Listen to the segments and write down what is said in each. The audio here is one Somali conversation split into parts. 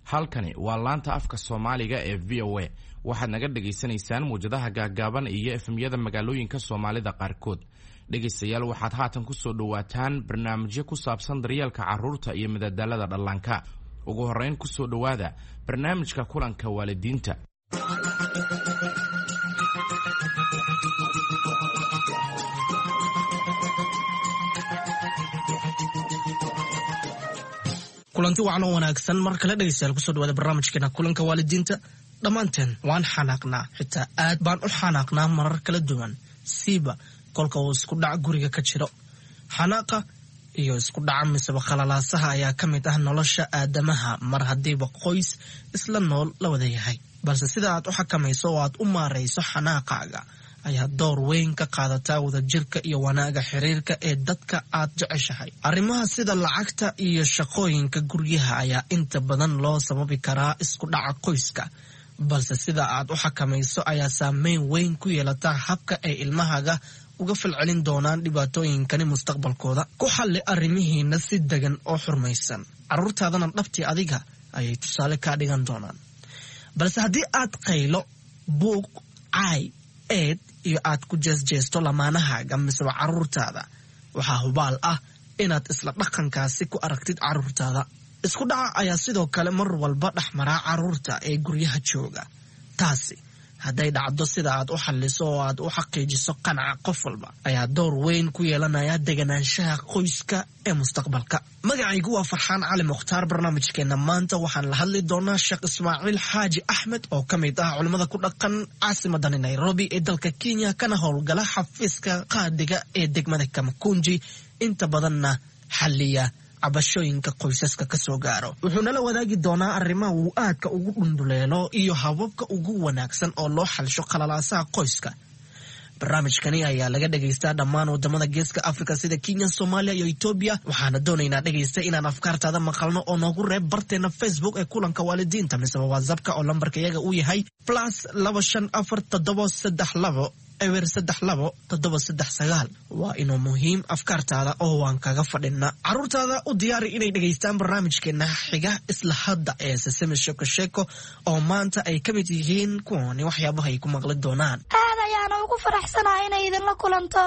halkani waa laanta afka Soomaaliga ee VOA waxaad naga dhageysanaysaan muujadaha gaagaaban iyo efemyada magaalooyinka Soomaalida qaarkood dhageystayaal waxaad haatan ku soo dhawaataan barnaamijyo ku saabsan daryeelka carruurta iyo madadaalada dhallaanka ugu horeyn ku soo dhawaada barnaamijka kulanka waalidiinta kulanti wacan oo wanaagsan mar kale dhageystayaal kusoo dhawaada barnaamijkeena kulanka waalidiinta dhammaanteen waan xanaaqnaa xitaa aad baan u xanaaqnaa marar kala duwan siiba kolka uu isku dhac guriga ka jiro xanaaqa iyo isku dhaca misaba khalalaasaha ayaa ka mid ah nolosha aadamaha mar haddiiba qoys isla nool la wada yahay balse sida aad u xakamayso oo aad u maarayso xanaaqaaga ayaa door weyn ka qaadataa wadajirka iyo wanaaga xiriirka ee dadka aad jeceshahay arrimaha sida lacagta iyo shaqooyinka guryaha ayaa inta badan loo sababi karaa isku dhaca qoyska balse sida aad u xakamayso ayaa saameyn weyn ku yeelata habka ay ilmahaaga uga falcelin doonaan dhibaatooyinkani mustaqbalkooda ku xalli arrimihiina si degan oo xurmaysan carruurtaadana dhabtii adiga ayay tusaale kaa dhigan doonaan balse haddii aad qaylo buuq caay eed iyo aad ku jeesjeesto lamaanahaaga miseba carruurtaada waxaa hubaal ah inaad isla dhaqankaasi ku aragtid carruurtaada isku dhaca ayaa sidoo kale mar walba dhexmaraa carruurta ee guryaha jooga taasi hadday dhacdo sida aad u xalliso oo aad u xaqiijiso qanaca qof walba ayaa door weyn ku yeelanaya deganaanshaha qoyska ee mustaqbalka magacaygu waa Farxaan Cali Mukhtaar barnaamijkeena maanta waxaan la hadli doonaa Sheekh Ismaaciil Xaaji Axmed oo ka mid ah culimada ku dhaqan caasimadda Nairobi ee dalka Kenya kana howlgala xafiiska qaadiga ee degmada Kamakunji inta badanna xalliya cabashooyinka qoysaska ka soo gaaro wuxuuna la wadaagi doonaa arrimaha uu aadka ugu dhunduleelo iyo hababka ugu wanaagsan oo loo xalsho khalalaasaha qoyska barnaamijkani ayaa laga dhageystaa dhammaan wadamada geeska Afrika sida Kenya, Soomaaliya iyo Ethiopia waxaana doonaynaa dhageysta inaan afkaartaada maqalno oo noogu reeb barteena Facebook ee kulanka waalidiinta mise WhatsApp-ka oo lambarka iyaga uu yahay +254 ewer 32 waa inuu muhiim afkaartaada oo waan kaga fadhina carruurtaada u diyaari inay dhageystaan barnaamijkeena xiga isla hadda ee Sesame Sheeko oo maanta ay ka mid yihiin kuwani waxyaabaha ay ku maqli doonaan aad ayaan ugu faraxsanahay inay idinla kulanto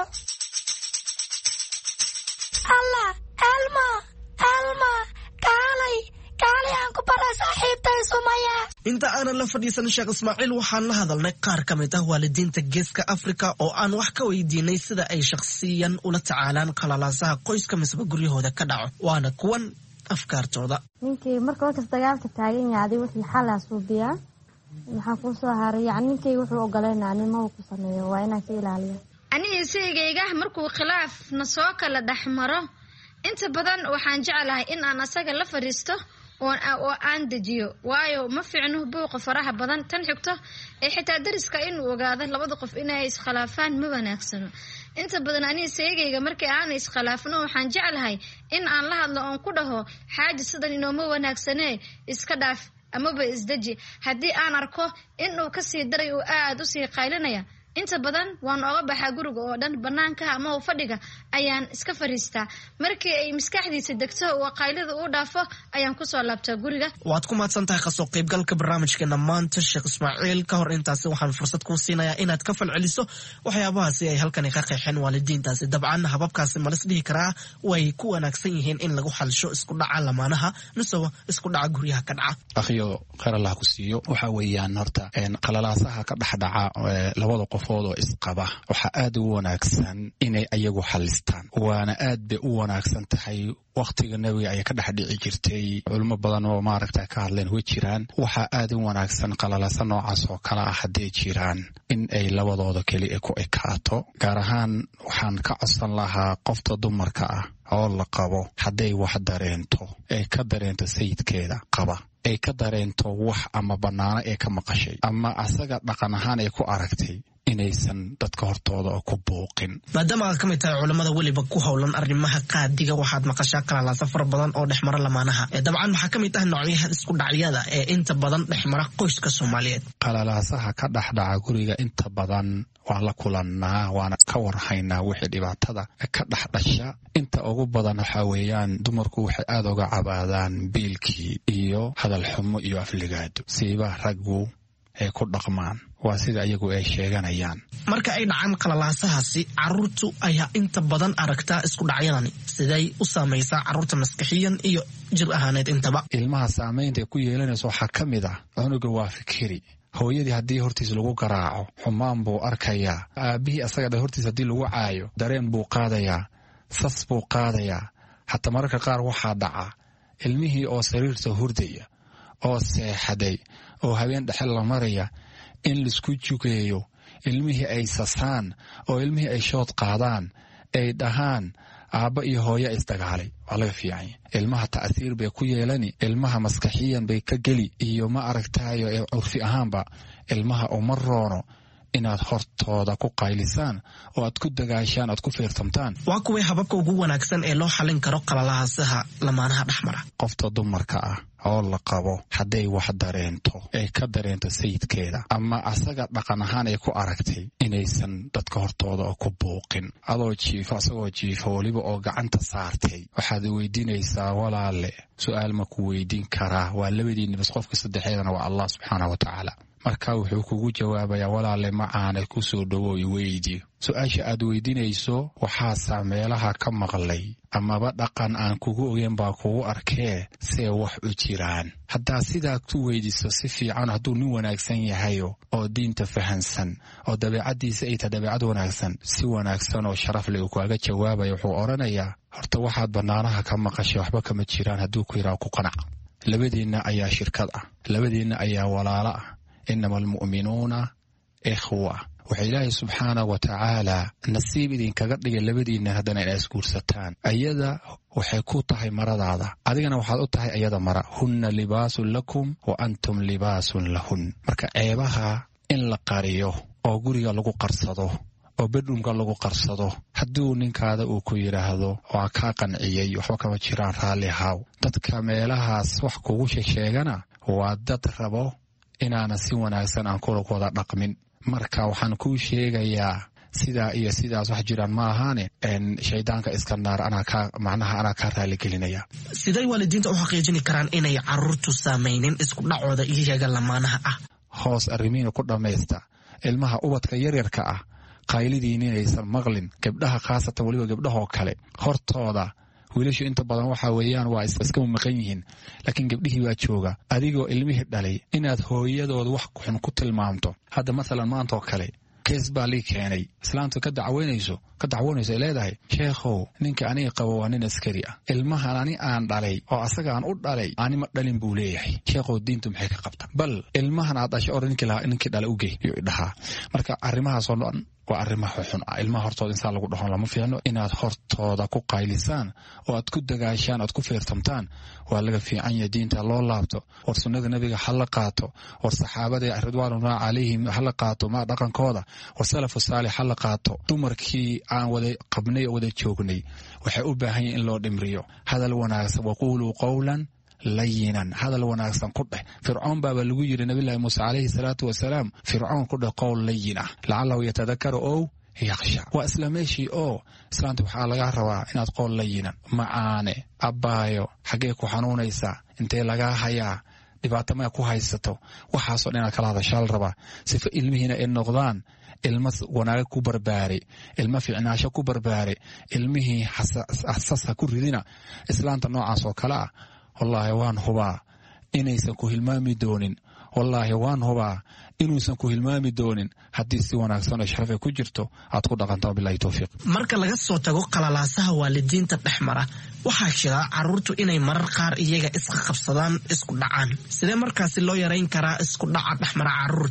Allah Alma kaalay aan ku baraa saaxiibtay Sumaya inta aanan la fadhiisan Sheekh Ismaaciil waxaan la hadalnay qaar ka mid ah waalidiinta geeska Afrika oo aan wax ka weydiinay sida ay shakhsiyan ula tacaalaan khalalaasaha qoyska misba guryahooda ka dhaco waana kuwan afkaartooda ninkii marka dagaalka taagan yahay wixii xalaas suubiyaa maxaa ku soo haray ninkii wuxuu ogoleenaa nimo ku sameeyo waa inaan ka ilaaliyo aniga isagayga markuu khilaaf na soo kala dhaxmaro inta badan waxaan jecelahay in aan asaga la fariisto oo aan dejiyo waayo ma fiicno buuqa faraha badan tan xigto ee xitaa dariska inuu ogaado labada qof inay iskhilaafaan ma wanaagsano inta badan aniga isagayga markii aan iskhilaafno waxaan jecelahay in aan la hadlo oo ku dhaho xaaji sidan inooma wanaagsanee iska dhaaf amaba isdaji haddii aan arko inuu ka sii daray oo aad u sii qaylinaya inta badan waan oga baxaa guriga oo dhan banaanka ama fadhiga ayaan iska fariistaa markii ay maskaxdiisa degto oo qaylada uu dhaafo ayaan ku soo laabtaa guriga waad ku maadsantahay kasoo qaybgalka barnaamijkeena maanta Sheekh Ismaaciil ka hor intaasi waxaan fursad ku siinayaa inaad ka falceliso waxyaabahaasi ay halkan ka qeexeen waalidiintaasi dabcan hababkaasi ma lis dhihi karaa way ku wanaagsan yihiin in lagu xalsho isku dhaca lamaanaha mise isku dhaca guryaha ka dhaca akhiyo khayr Allah ku siiyo waxa weeyaan horta khalalaasaha ka dhaxdhaca labada qof oo isqaba waxa aad u wanaagsan inay ayagu xalistaan waana aad bay u wanaagsan tahay waqtiga nabiga ay ka dhaxdhici jirtay culimo badan oo maaragtay ka hadleen way jiraan waxa aad u wanaagsan qalalaasa noocaas oo kala ah haday jiraan in ay labadooda kali ku ekaato gaar ahaan waxaan ka codsan lahaa qofta dumarka ah oo la qabo haday wax dareento ee ka dareento sayidkeeda qaba ay ka dareento wax ama banaana ee ka maqashay ama asaga dhaqan ahaan ay ku aragtay inaysan dadka hortooda oo ku buuqin. maadaama aad ka mid tahay culimada weliba ku howlan arrimaha qaadiga waxaad maqashaa qalalaasa fara badan oo dhexmara lamaanaha dabcan maxaa ka mid ah noocyaha isku dhacyada ee inta badan dhexmara qoyska Soomaaliyeed. qalalaasaha ka dhexdhaca guriga inta badan waan la kulannaa waana ka warhaynaa wixii dhibaatada ka dhexdhasha. inta ugu badan waxaa weeyaan dumarku waxay aad uga cabaadaan biilkii iyo hadal xumo iyo afligaado siiba raggu ay ku dhaqmaan waa sida iyagu ay sheeganayaan. marka ay dhacaan qalalaasahaasi carruurtu ayaa inta badan aragtaa isku dhacyadani siday u saamaysaa carruurta maskaxiyan iyo jir ahaaneed intaba. ilmaha saamaynta ku yeelanaysa waxaa ka mid ah cunuga waa fikiri. hooyadii haddii hortiis lagu garaaco xumaan buu arkayaa. aabbihii asaga hortiis haddii lagu caayo dareen buu qaadayaa, sas buu qaadayaa. hataa mararka qaar waxaa dhaca ilmihii oo sariirta hurdaya oo seexaday oo habeen dhexe la maraya in laisku jugeeyo, ilmihii ay sasaan oo ilmihii ay shood qaadaan ay dhahaan aabba iyo hooyo isdagaalay. waa laga fiican ilmaha ta'siir bay ku yeelani, ilmaha maskaxiyan bay ka geli iyo ma aragtaayo ee curfi ahaanba ilmaha uma roono inaad hortooda ku qaylisaan oo aad ku dagaashaan aad ku feertamtaan. waa kuwii hababka ugu wanaagsan ee loo xalin karo qalalaasaha lamaanaha dhexmara. qofta dumarka ah oo la qabo hadday wax dareento ay ka dareento sayidkeeda ama asaga dhaqan ahaan ay ku aragtay inaysan dadka hortooda oo ku buuqin. adoo jiifo asagoo jiifo weliba oo gacanta saartay waxaad weydiinaysaa walaale su'aal ma ku weydiin karaa. waa labadiinni bas qofka saddexeedana waa Allah subxaanahu wa tacaala. marka wuxuu kugu jawaabayaa walaale macaanay ku soo dhawow i weydiyo. su-aasha aad weydiinayso waxaasaa meelaha ka maqlay amaba dhaqan aan kugu ogeyn baa kugu arkee see wax u jiraan. haddaa sidaa ku weydiiso si fiican hadduu nin wanaagsan yahayo oo diinta fahansan oo dabeecaddiisa ay tahay dabeecad wanaagsan si wanaagsan oo sharaf leh uu kaaga jawaabaya wuxuu odhanayaa horta waxaad bannaanaha ka maqashay waxba kama jiraan. hadduu ku yidhaha ku qanac. labadiinna ayaa shirkad ah, labadiinna ayaa walaalo ah. inama almu'minuuna ikhwa. waxa ilaahay subxaanahu wa tacaala nasiib idinkaga dhigay labadiinna haddana inaa isguursataan. ayada waxay ku tahay maradaada, adigana waxaad u tahay ayada mara. hunna libaasun lakum wa antum libaasun lahun. marka ceebaha in la qariyo oo guriga lagu qarsado oo bedroomka lagu qarsado hadduu ninkaada uu ku yidhaahdo waa kaa qanciyey waxba kama jiraan raalli haaw. dadka meelahaas wax kugu sheegana waa dad rabo inaana si wanaagsan aan kula wada dhaqmin. marka waxaan kuu sheegayaa sidaa iyo sidaas wax jiraan ma ahaane shaydaanka iska naar anaa kaa raaligelinaya. siday waalidiinta u xaqiijini karaan inay carruurtu saamaynin isku dhacooda iyaga lamaanaha ah? hoos arrimihiina ku dhammaysta. ilmaha ubadka yaryarka ah qaylidiin inaysan maqlin. gabdhaha khaasatan weliba gabdhahoo kale hortooda wiilashu inta badan waxaa weeyaan waa iska maqan yihiin, laakiin gabdhihii waa jooga. adigoo ilmihii dhalay inaad hooyadooda wax xun ku tilmaamto. hadda masalan maanta oo kale kees baa lii keenay, islaantu ka dacwoonayso ay leedahay sheekhow ninka aniga qabo waa nin askari ah, ilmahan ani aan dhalay oo asaga aan u dhalay anima dhalin buu leeyahay, sheekhow diintu maxay ka qabta? bal ilmahan aad dhashay or ninkii dhala u gey yuu idhahaa. marka arrimahaasoo dhan waa arrimaha xun ah. ilmaha hortooda insaan lagu dhahon lama fiicno. inaad hortooda ku qaylisaan oo aad ku dagaashaan aad ku feertamtaan waa laga fiican yahay. diinta loo laabto, war sunnada nabiga ha la qaato, war saxaabada ridwaanullahi calayhim ha la qaato ma dhaqankooda, war salafu saalix ha la qaato. dumarkii aan wada qabnay oo wada joognay waxay u baahan yihin in loo dhimriyo. hadal wanaagsan waquuluu qawlan layinan, hadal wanaagsan ku dheh. fircoon baaba lagu yidhi nabiyullaahi muuse calayhi salaatu wasalaam fircoon ku dheh qowl layin ah lacalahu yatadakaru ow yakhsha. waa isla meeshii oo islaanta waxaa laga rabaa inaad qowl layinan macaane abbaayo xaggee ku xanuunaysaa, intee lagaa hayaa, dhibaato maya ku haysato, waxaasoo dhan inaad kala hadashaa la rabaa. sifa ilmihiina ay noqdaan ilmo wanaaga ku barbaare, ilmo fiicnaasho ku barbaare. ilmihii xasasa ku ridina. islaanta noocaas oo kale ah wallaahi waan hubaa inaysan ku hilmaami doonin. wallaahi waan hubaa inuusan ku hilmaami doonin haddii si wanaagsan oo sharaf ay ku jirto aad ku dhaqanto. billahi tawfiiq. marka laga soo tago qalalaasaha waalidiinta dhexmara waxaa jira carruurtu inay marar qaar iyaga iska qabsadaan isku dhacaan. sidee markaasi loo yarayn karaa isku dhaca dhexmara carruurta?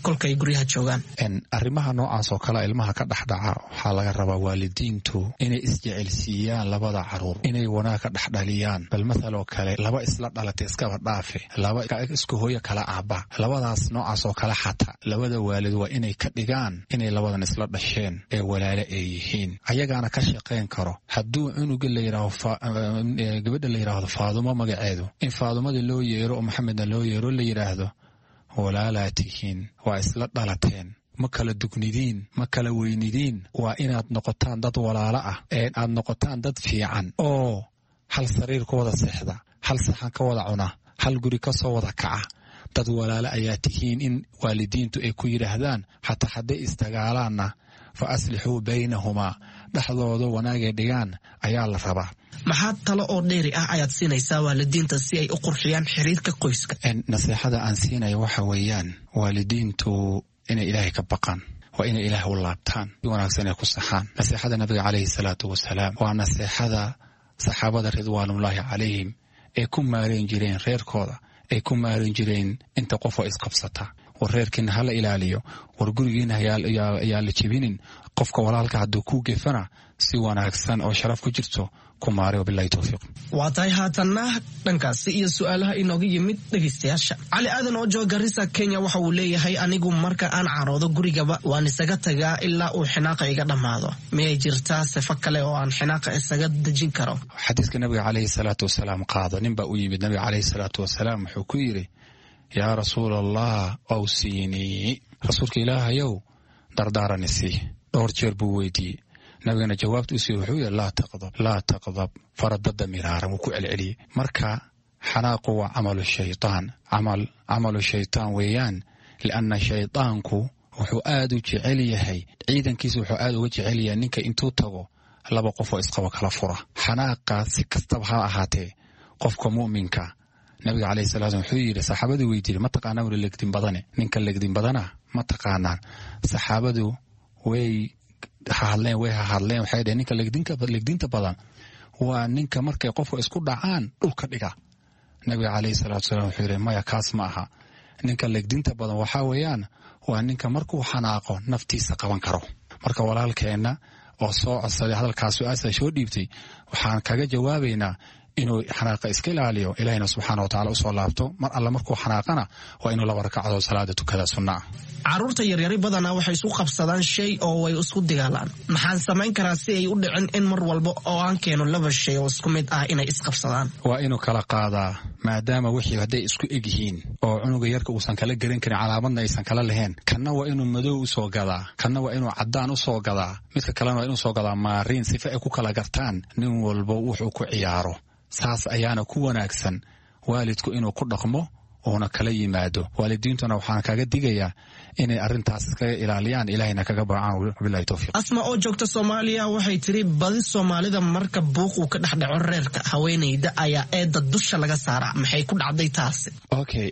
kolkay guryaha joogaan. arrimaha noocaas oo kale ilmaha ka dhexdhaca waxaa laga rabaa waalidiintu inay isjecelsiiyaan labada caruur, inay wanaag ka dhexdhaliyaan. bal mathaloo kale laba isla dhalatay iskaba dhaafe, laba isku hooyo kala aabba, labadaas noocaas oo kale xataa labada waalid waa inay ka dhigaan inay labadan isla dhasheen ee walaale ay yihiin, ayagaana ka shaqayn karo. hadduu cunuga la yidhaahdo gabadha la yidhaahdo faadumo magaceedu, in faadumadii loo yeero oo maxamedna loo yeero la yidhaahdo walaalaa tihiin, waa isla dhalateen, ma kala dugnidiin, ma kala weynidiin, waa inaad noqotaan dad walaalo ah, aad noqotaan dad fiican oo hal sariir ka wada seexda, hal saxan ka wada cuna, hal guri ka soo wada kaca. dad walaalo ayaa tihiin in waalidiintu ay ku yidhaahdaan xataa hadday isdagaalaanna fa aslixuu baynahumaa, dhexdooda wanaagay dhigaan ayaa la rabaa. maxaa talo oo dheeri ah ayaad siinaysaa waalidiinta si ay u qurxiyaan xiriirka qoyska? nasiixada aan siinaya waxa weeyaan waalidiintu inay ilaahay ka baqaan, waa inay ilaah u laabtaan, si wanaagsan ay ku saxaan. nasiixada nabiga calayhi salaatu wasalaam waa nasiixada saxaabada ridwaanullaahi calayhim ay ku maareen jireen reerkooda, ay ku maarin jireen inta qof oo isqabsata. war reerkiina hala ilaaliyo, war gurigiina ayaa la jebinin, qofka walaalka hadduu ku gefana si wanaagsan oo sharaf ku jirto ku maari. wabillahi tawfiiq. waa tahay haatanna dhankaasi iyo su-aalaha inooga yimid dhegaystayaasha. cali aadan oo jooga Garissa Kenya waxa uu leeyahay, anigu marka aan caroodo gurigaba waan isaga tagaa ilaa uu xinaaqa iga dhammaado. miyay jirtaa sifo kale oo aan xinaaqa isaga dejin karo? xadiiska nabiga calayhi salaatu wasalaam qaado, nin baa u yimid nabiga calayhi salaatu wasalaam wuxuu ku yidhi, yaa rasuul allah awsiinii, rasuulka ilaahayow dardaarani sii. dhowr jeer buu weydiiyey, nabigana jawaabta u siiyey wuxuu yidhi laa taqdab faradada miraaran, wuu ku celceliyey. marka xanaaqu waa camalu shaytaan, camalu shaytaan weeyaan, lianna shaydaanku wuxuu aad u jecel yahay, ciidankiisa wuxuu aad uga jecel yahay ninka intuu tago laba qof oo isqaba kala fura. xanaaqa si kastaba ha ahaatee qofka mu'minka, nabiga calayhi salaatu wuxuu yidhi, saxaabadii weydiiyey, ma taqaanaa weli legdin badane, ninka legdin badana ma taqaanaan? saxaabadu way hadleen waxay dhaheen ninka legdinta badan waa ninka markay qofka isku dhacaan dhulka dhiga. nabiga calayhi salaatu wasalaam wuxuu yidhi, maya kaas ma aha, ninka legdinta badan waxaa weeyaan waa ninka markuu xanaaqo naftiisa qaban karo. marka walaalkeenna oo soo codsaday hadalkaas su-aasha soo dhiibtay, waxaan kaga jawaabaynaa inuu xanaaqa iska ilaaliyo, ilaahayna subxaana watacaala usoo laabto. mar alla markuu xanaaqana waa inuu 2 ragcadood salaada tukada sunna ah. carruurta yaryari badanaa waxay isu qabsadaan shay oo way isku dagaalaan. maxaan samayn karaa si ay u dhicin in mar walba oo aan keeno 2 shay oo isku mid ah inay isqabsadaan? waa inuu kala qaadaa, maadaama wixii hadday isku eg yihiin oo cunuga yarka uusan kala garan karin, calaamadna aysan kala lahayn, kanna waa inuu madow usoo gadaa, kanna waa inuu caddaan usoo gadaa, midka kalena waa inuu soo gadaa maariin, sifa ay ku kala gartaan nin walba wuxuu ku ciyaaro. saas ayaana ku wanaagsan waalidku inuu ku dhaqmo uuna kala yimaado. waalidiintuna waxaan kaga digayaa inay arrintaas iskaga ilaaliyaan, ilaahayna kaga baacaan. wabillahi tawfiiq. asma oo joogta Soomaaliya waxay tiri, badi Soomaalida marka buuq uu ka dhex dhaco reerka, haweeneyda ayaa eedda dusha laga saaraa. maxay ku dhacday taasi? okay,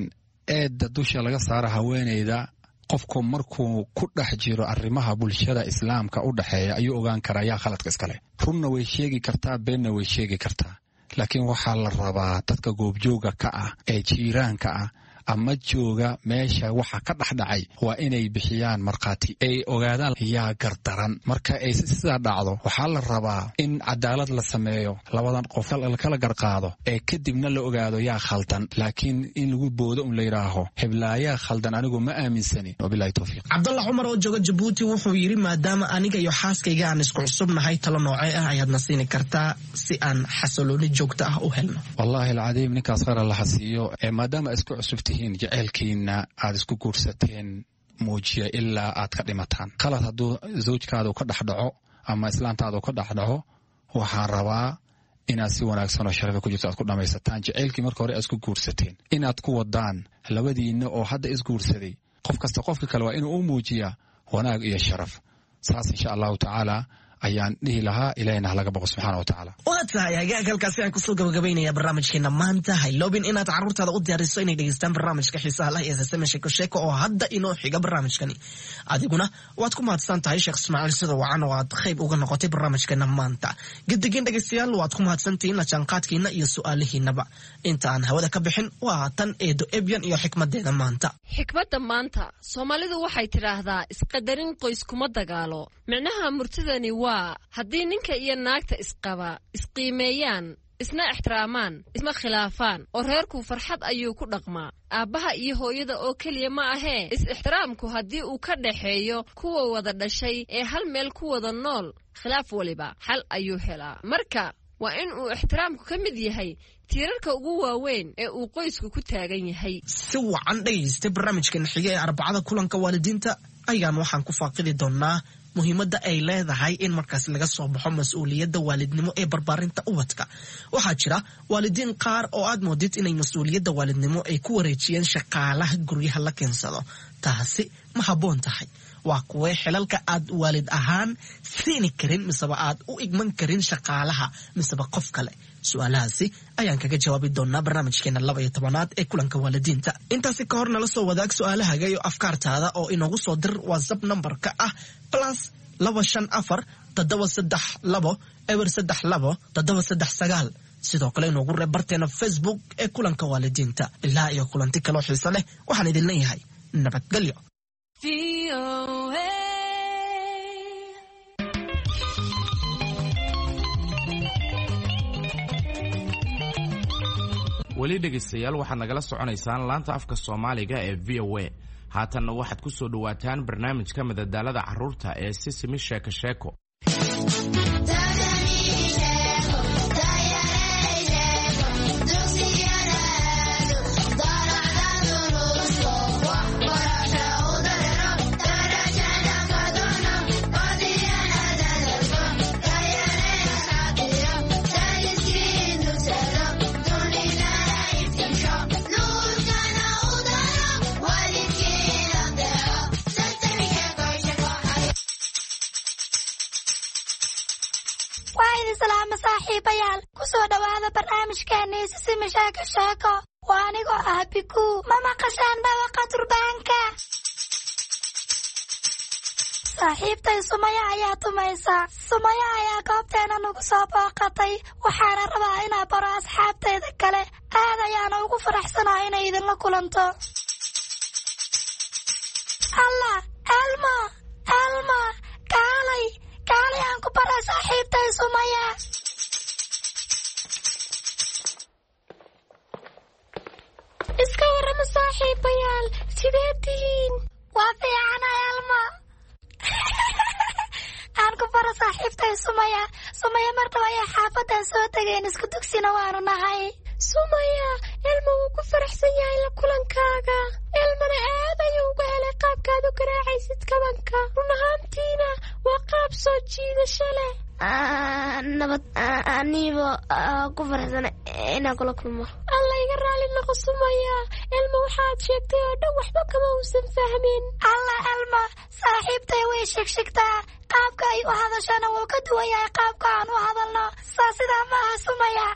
eedda dusha laga saara haweeneyda, qofku markuu ku dhex jiro arrimaha bulshada islaamka u dhexeeya ayuu ogaan karaa yaa khaladka iskale. runna way sheegi kartaa, beenna way sheegi kartaa, laakiin waxaa la rabaa dadka goobjooga ka ah ee jiiraanka ah ama jooga meesha waxa ka dhexdhacay waa inay bixiyaan markhaati, ay ogaadaan yaa gardaran. marka ay sidaa dhacdo waxaa la rabaa in cadaalad la sameeyo, labadan qof kala garqaado, ee kadibna la ogaado yaa khaldan. laakiin in lagu boodo un la yidhaaho heblaayaa khaldan, anigu ma aaminsani. wabillahi tawfiiq. cabdalla cumar oo jooga Jabuuti wuxuu yidhi, maadaama aniga iyo xaaskayga aan isku cusubnahay, talo noocee ah ayaadna siini kartaa si aan xasilooni joogto ah u helno? wallaahi alcadiim, ninkaas khayr allaha siiyo. maadaama isku cusubtihiin, jaceylkiina aad isku guursateen muujiya ilaa aad ka dhimataan. qalad hadduu zawjkaadu ka dhex dhaco ama islaantaadu ka dhex dhaco, waxaan rabaa inaad si wanaagsan oo sharafa ku jirto aad ku dhammaysataan. jaceylkii marka hore aad isku guursateen inaad ku wadaan, labadiinna oo hadda isguursaday, qof kasta qofka kale waa inuu u muujiyaa wanaag iyo sharaf. saas insha allahu tacaala ayaan dhihi lahaa ilaahina halaga boqo subxaana watacaala. waa tahay hagaagalkaasi aan kusoo gabagabaynaya barnaamijkeena maanta. hayloobin inaad carruurtaada u diyaariso inay dhegeystaan barnaamijka xiisaha lah ee sasame sheeko sheeko oo hadda inoo xiga barnaamijkani. adiguna waad ku mahadsan tahay sheekh ismaaciil sida wacan oo aad qayb uga noqotay barnaamijkeena maanta. gadigin dhegeystayaal waad ku mahadsantihiin la jaanqaadkiina iyo su-aalihiinaba. inta aan hawada ka bixin waa tan eedo ebyan iyo xikmadeeda maanta. xikmadda maanta soomaalidu waxay tidhaahdaa isqadarin qoys kuma dagaalo. micnaha murtidani waa haddii ninka iyo naagta isqaba isqiimeeyaan isna ixtiraamaan isma khilaafaan oo reerku farxad ayuu ku dhaqmaa. aabbaha iyo hooyada oo keliya ma ahee is-ixtiraamku haddii uu ka dhaxeeyo kuwa wada dhashay ee hal meel ku wada nool khilaaf waliba xal ayuu helaa. marka waa in uu ixtiraamku ka mid yahay tiirarka ugu waaweyn ee uu qoysku ku taagan yahay. si wacan dhegaysta barnaamijkan xiga ee arbacada kulanka waalidiinta ayaan waxaan ku faaqidi doonaa muhiimadda ay leedahay in markaas laga soo baxo mas-uuliyadda waalidnimo ee barbaarinta ubadka. waxaa jira waalidiin qaar oo aad moodid inay mas-uuliyadda waalidnimo ay ku wareejiyeen shaqaalaha guryaha la keensado. taasi ma habboon tahay? waa kuwee xilalka aad waalid ahaan siini karin miseba aad u igman karin shaqaalaha miseba qof kale? su-aalahaasi ayaan kaga jawaabi doonaa barnaamijkeena 12aad ee kulanka waalidiinta. intaasi ka hor nala soo wadaag su-aalahaga iyo afkaartaada oo inoogu soo dir whatsapp nambarka ah +252-732-739. sidoo kale inoogu reeb barteena facebook ee kulanka waalidiinta. ilaa iyo kulanti kaloo xiiso leh waxaan idin leeyahay nabadgelyo. weli dhegaystayaal waxaad nagala soconaysaan laanta afka soomaaliga ee v o a. haatanna waxaad ku soo dhowaataan barnaamijka madadaalada carruurta ee sisimi sheeko sheeko. saaxiibayaal ku soo dhawaada barnaamijkeena sisimi sheeko sheeko. waa anigoo ah biku. ma maqashaan dhawaqa turbaanka? saaxiibtay Sumaya ayaa tumaysa. Sumaya ayaa goobteena nagu soo booqatay. waxaana rabaa inaan baro asxaabteeda kale. aad ayaana ugu faraxsanahay inay idinla kulanto. allah alma kaalay aan ku bara saaxiibtay Sumaya. iska warrama saaxiibayaal, sidee tihiin? waa fiicanahay alma. aan ku bara saaxiibtay Sumaya. Sumaya marnaba ayaa xaafadan soo tegeen, isku dugsina waanu nahay. Sumaya, ilma wuu ku faraxsan yahay la kulankaaga. ilmana aad ayuu uga helay qaabkaad u garaacaysid kabanka. run ahaantiina waa qaab soo jiidasho leh. nabad aniibo ku faraxsan inaan kula kulmo. alla iga raali noqo Sumaya. ilma waxaad sheegtay oo dhan waxba kama uusan fahmin. alla ilma, saaxiibtay way sheegtaa. qaabka ay u hadashana wuu ka duwan yahay qaabka aan u hadalno. saa sidaa ma aha Sumaya.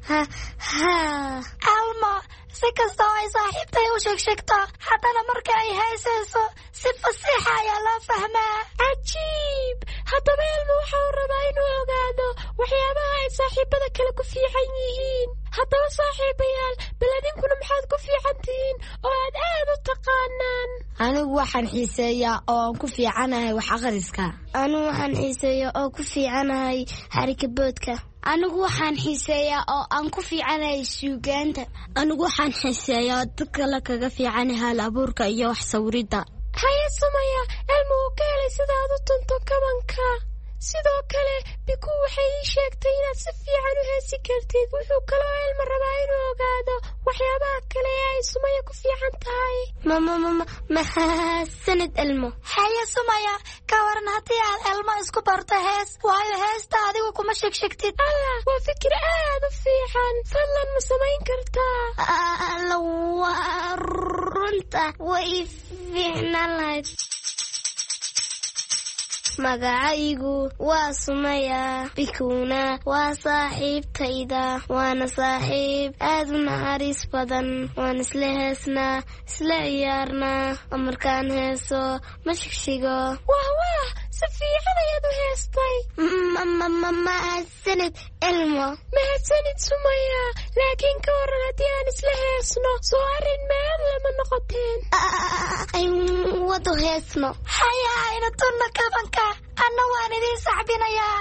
alma, si kasta oo ay saaxiibtay u sheegto haddana marka ay haysayso si fasiixa ayaa loo fahmaa. cajiib. haddaba ilma waxa uu rabaa inuu ogaado waxyaabaha ay saaxiibada kale ku fiican yihiin. haddaba saaxiibayaal, bal idinkuna maxaad ku fiican tihiin oo aad u taqaanaan? anigu waxaan xiiseeyaa oo aan ku fiicanahay wax akhriska. anigu waxaan xiiseeyaa oo ku fiicanahay xarikaboodka. anigu waxaan xiiseeyaa oo aan ku fiicanahay suugaanta. anigu waxaan xiiseeyaa dad kale kaga fiicanahay hal abuurka iyo wax sawirida. haye Sumaya, ilma wuu ka helay sidaad u tunto kabanka. sidoo kale biku waxay ii sheegtay inaad si fiican u heesi kartid. wuxuu kaloo ilma rabaa inuu ogaado waxyaabaha kale ee ay Sumaya ku fiican tahay. mahadsanid ilmo. haye Sumaya, ka waran haddii aad ilmo isku barto hees, waayo heesta adigu kuma sheegtid. allah, waa fikir aad u fiican. fadlan ma samayn kartaa? alla, waa runta way fiicnaan lahayd. magacaygu waa Sumaya bikuna waa saaxiibtayda waana saaxiib aad u naxariis badan waan isla heesnaa isla ciyaarnaa markaan heeso ma shigshigo wah si fiican ayaad u heestay mahadsanid Elmo mahadsanid Sumaya laakiin ka waran haddii aan isla heesno soo arrin meel lama noqoteen wado heesno haya ayna tunna kabanka anna waan idiin saxbinayaa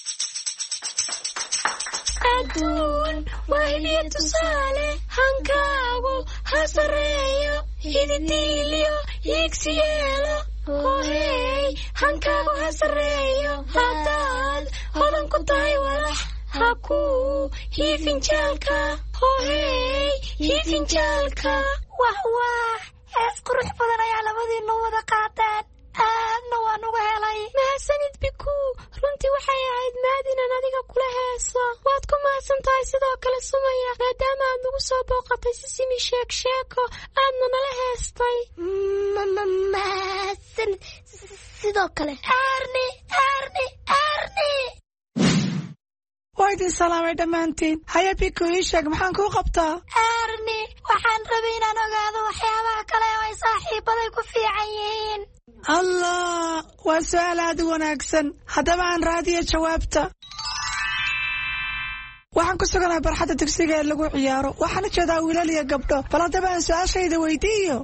adduun waa hidiyo tusaale hankaagu ha sarreeyo hididiiliyo hiigsi yeelo hohey hankaagu ha sarreeyo haddaad hodan ku tahay walax ha ku hiifinjaalka hohey hiifinjaalka wah hees qurux badan ayaa labadiinnu wada qaateen aadna waan uga helay mahadsanid biku runtii waxay ahayd mahad inaan adiga kula heeso waad ku mahadsan tahay sidoo kale Sumaya maadaama aad nagu soo booqatay Sisimi sheeko aadna nala heestay mahadsanid sidoo kale Erni waa idin salaamay dhammaantiin haya biku ii sheeg maxaan kuu qabtaa Erni waxaan rabay inaan ogaado waxyaabaha kale oo ay saaxiibaday ku fiican yihiin allah waa su'aal aad u wanaagsan haddaba aan raadiyo jawaabta waxaan ku suganahay barxadda dugsiga ee lagu ciyaaro waxaan u jeedaa wiilal iyo gabdho bal haddaba aan su'aashayda weydiiyo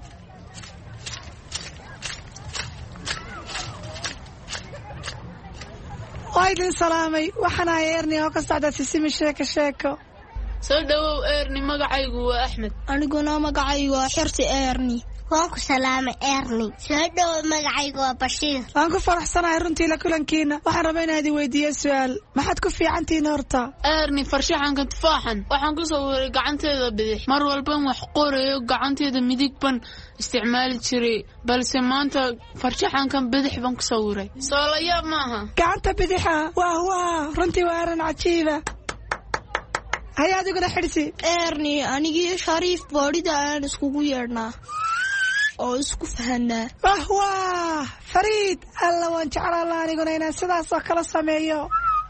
waa idin salaamay waxaan ahay Erni oo ka socda Sisimi sheeko soo dhawow Erni magacaygu waa Axmed aniguna magacaygu waa Xirsi Erni waan ku salaamay Erni soo dhawow magacaygu waa Bashiir waan ku faraxsanahay runtii la kulankiina waxaan rabaa inaan idin weydiiyo su'aal maxaad ku fiicantihiin horta Erni farshaxanka tufaaxan waxaan ku soo waray gacanteeda bidix mar walban wax qorayo gacanteeda midig ban isticmaali jiray balse maanta farshaxankan bidix ban ku soo waray soo la yaab maaha gacanta bidixa waa runtii waa arin cajiiba haya adiguna Xirsi Erni anigii Shariif boodhida aan iskugu yeedhnaa oo isku fahanaa wah Fariid alla waan jeclaan aniguna inaan sidaas oo kala sameeyo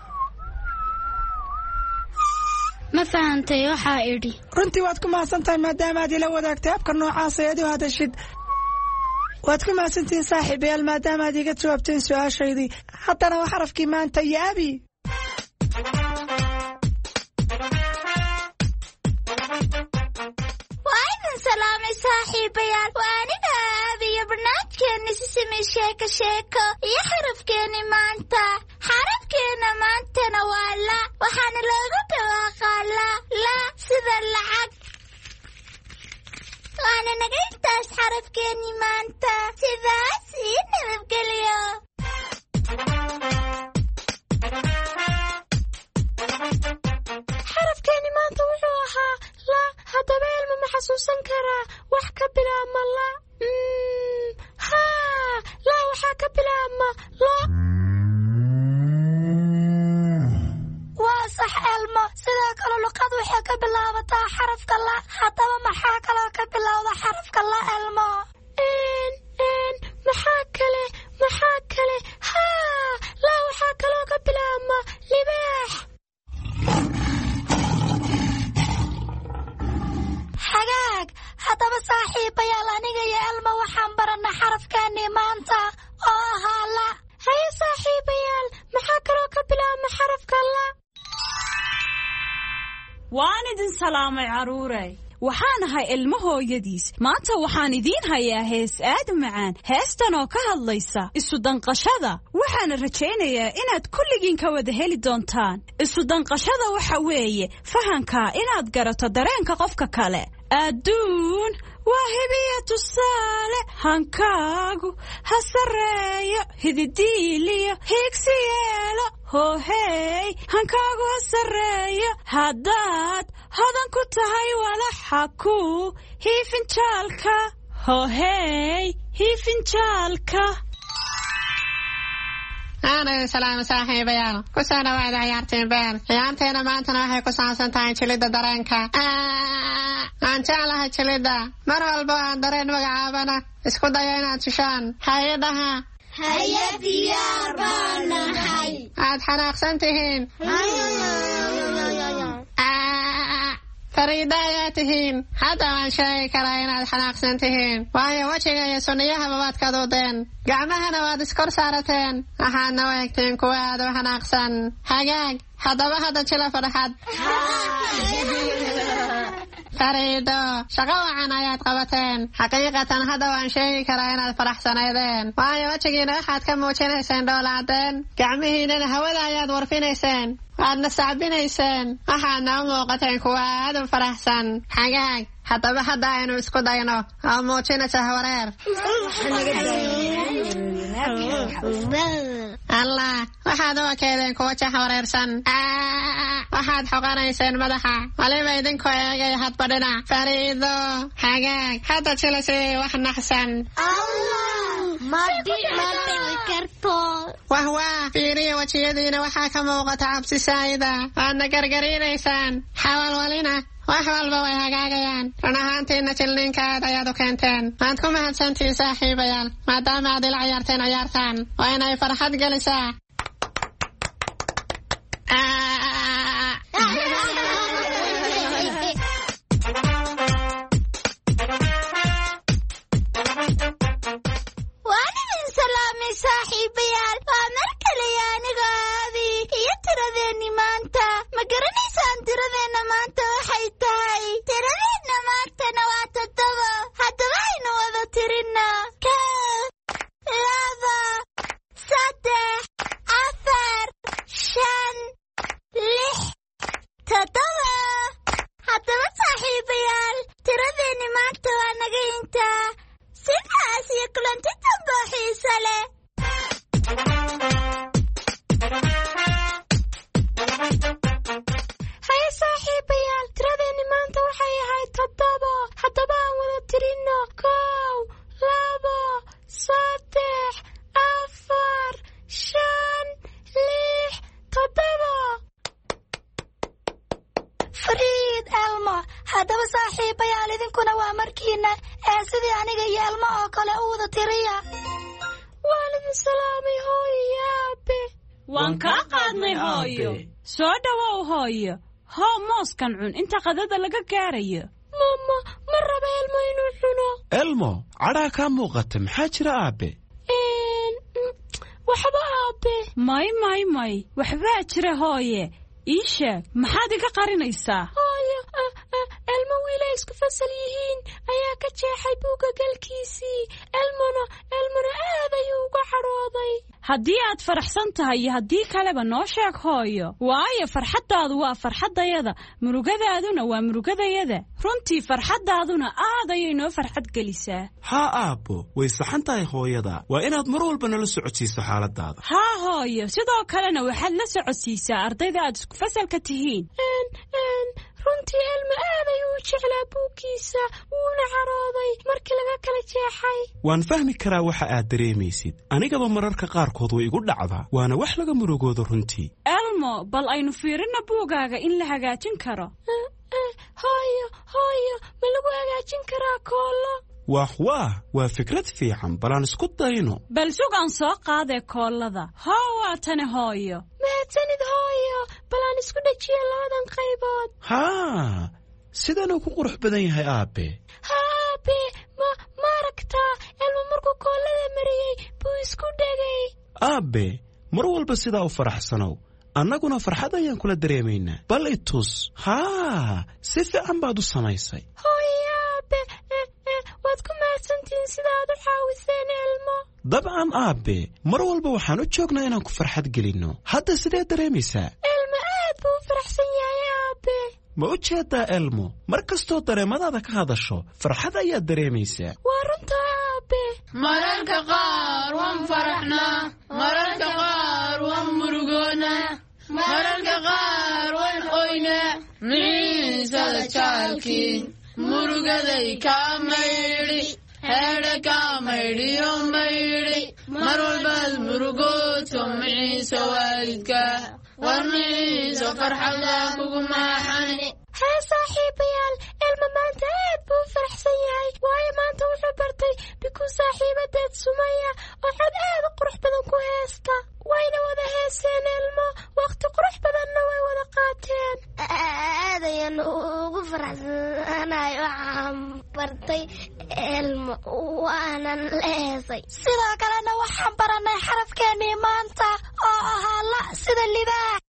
ma fahantay waxaa idhi runtii waad ku mahadsan tahay maadaama aad ila wadaagtay habka noocaas ayaad u hadashid waad ku mahadsantihiin saaxiibayaal maadaama aad iga jawaabteen su'aashaydii haddana waa xarafkii maanta iyo abi salaamay saaxiibayaal waa aniga aabiyo barnaamijkeeni Sisimi sheeko iyo xarafkeeni maanta xarafkeena maantana waa la waxaana loogu dhawaaqaa la sida lacag waana naga intaas xarafkeeni maanta sidaas ii nabadgelyo xarafkeeni maanta wuxuu ahaa la haddaba Elmo ma xasuusan karaa wax ka bilaabma la waxaa ka bilaabma la waa sax Elmo sidoo kale luqad waxay ka bilaabataa xarafka la haddaba maxaa kaloo ka bilowda xarafka la Elmo maxaa kale la waxaa kaloo ka bilaabma libaax xagaag haddaba saaxiibayaal aniga iyo Elmo waxaan baranay xarafkeennii maanta oo ahaa la haye saaxiibayaal maxaa kaloo ka bilaabma xarafka la waan idin salaamay caruurey waxaan ahay Elmo hooyadiis maanta waxaan idiin hayaa hees aad u macaan heestan oo ka hadlaysa isu danqashada waxaana rajaynayaa inaad kulligiin ka wada heli doontaan isu danqashada waxa weeye fahanka inaad garato dareenka qofka kale adduun waa hibiya tusaale hankaagu ha sarreeyo hididiiliyo hiigsi yeelo hohey hankaagu ha sarreeyo haddaad hodan ku tahay walaxa ku hiifinjaalka hohey hiifinjaalka أنا سلام صاحبي بيان كسانا واحد عيارتين بيان عيارتين ما أنتنا وحي كسانسان تاين شليدة درينكا أنت على شليدة مرة البوان درين وقعابنا اسكو داينا تشان هايدها haye diyaar baan nahay. aad xanaaqsan tihiin fariida ayaa tihiin hadda waan sheegi karaa inaad xanaaqsan tihiin waayo wejiga iyo sunniyahaba waad ka duudeen gacmahana waad iskor saarateen waxaadna u egtiin kuwa aad u xanaaqsan hagaag haddaba hadda jila fadhaxad fariido shaqo wacan ayaad qabateen xaqiiqatan hadda waan sheegi karaa inaad faraxsanaydeen waayo wejigiina waxaad ka muujinayseen dhowlaadeen gacmihiinana hawada ayaad warfinayseen waadna sacbinayseen waxaadna u muuqateen kuwa aad u faraxsan xagaag haddaba hadda aynu isku dayno oo muujinaysa wareer allah waxaad u ekeedeen kuwa jax wareersan waxaad xoqanayseen madaxa waliba idinkoo eegaya hadba dhinac fariido hagaag hadda jila sidii wax naxsan wahwaa fiiriya wejiyadiina waxaa ka muuqata cabsi saa'ida waadna gargariinaysaan xawalwalina wax walba way hagaagayaan run ahaantiina jilninkaad ayaad u keenteen waad ku mahadsantihiin saaxiibayaal maadaama aad ila ciyaarteen ciyaartaan waa inay farxad gelisaa saaxiibayaal waa mar kaliya aniga aadi iyo tiradeenni maanta ma garanaysaan tiradeenna maanta waxay tahay tiradeenna maantana waa 7 haddaba aynu wada tirinna 1 2 3 4 5 6 7 haddaba saaxiibayaal tiradeenni maanta waa naga intaa sidaas iyo kulanti dambe oo xiiso leh haye saaxiibayaal tiradeenni maanta waxay ahayd 7 haddaba aan wada tirinno 1 2 3 4 5 6 7 fariid elmo haddaba saaxiibayaal idinkuna waa markiina ee sidii aniga iyo elmo oo kale u wada tiriya waalidin salaamay hooyo iyo aabe waan kaa qaadnay hooyo soo dhawow hooyo hoo mooskan cun inta qadada laga gaarayo mama ma raba elmo inuu cuno elmo cadhaa kaa muuqata maxaa jira aabe waxba aabe may waxbaa jira hooye ii sheeg maxaad iga qarinaysaa hooyo elmo wiilay isku fasal yihiin ayaa ka jeexay buugga galkiisii elmona aad ayuu uga cadhooday haddii aad faraxsan tahay iyo haddii kaleba noo sheeg hooyo waayo farxaddaadu waa farxaddayada murugadaaduna waa murugadayada runtii farxaddaaduna aad ayay noo farxad gelisaa haa aabbo way saxan tahay hooyada waa inaad mar walba nala socodsiiso xaaladaada haa hooyo sidoo kalena waxaad la socodsiisaa ardayda aad isku fasalka tihiin runtii elmo aad ayuu u jeclaa buuggiisa wuuna cadhooday markii laga kala jeexay waan fahmi karaa waxa aad dareemaysid anigaba mararka qaarkood way igu dhacdaa waana wax laga murugoodo runtii elmo bal aynu fiirina buugaaga in la hagaajin karo hooyo ma lagu hagaajin karaa koollo waa fikrad fiican balaan isku dayno bal sugaan soo qaadee koollada hoo waa tani hooyo mahadsanid hooyo balaan isku dhajiya labadan qaybood haa sidanuu ku qurux badan yahay aabe aabe ma aragtaa elmo markuu koollada mariyey buu isku dhegay aabe mar walba sidaa u faraxsanow annaguna farxad ayaan kula dareemaynaa bal itus haa si fiican baad u samaysay hooyo aabe waad ku mahadsantihiin sidaaad u caawiseen elmo dabcan aabe mar walba waxaan u joognaa inaan ku farxad gelinno hadda sidee dareemaysaa elmo aad buu u faraxsan yahay aabe ma u jeedaa elmo mar kastoo dareemadaada ka hadasho farxad ayaad dareemaysaa waa runtaa aabe mararka qaar waan faraxnaa mararka qaar waan murugoonaa mararka qaar waan oynaa miisada jaalkii murugaday kaa maydhi heedha kaa maydhiyo maydhi mar walbaad murugooto miciisa waalidka war miciisa farxada kugu maaxani hee saaxiibayaal elmo maanta aad buu u faraxsan yahay waayo maanta wuxuu bartay bikuu saaxiibadeed sumaya oo cod aad u qurux heesta wayna wada heeseen ilmo waqti qurux badanna way wada qaateen. aad ayaan ugu faraxsanahay waxaan bartay ilmo waanan la heesay. sidoo kalena waxaan baranay xarafkeennii maanta oo ahaa la sida libaax.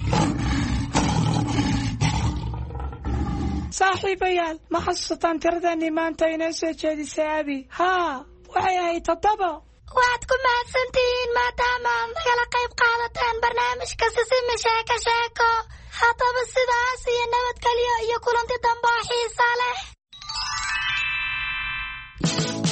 saaxiibayaal ma xasuusataan tiradeenii maanta inoo soo jeedisay abi? haa, waxay ahayd 7. waad ku mahadsantihiin maadaama aad nagala qayb qaadateen barnaamijka Sisimi Sheeko Sheeko. haddaba sidaas iyo nabadgelyo iyo kulanti dambe oo xiiso leh.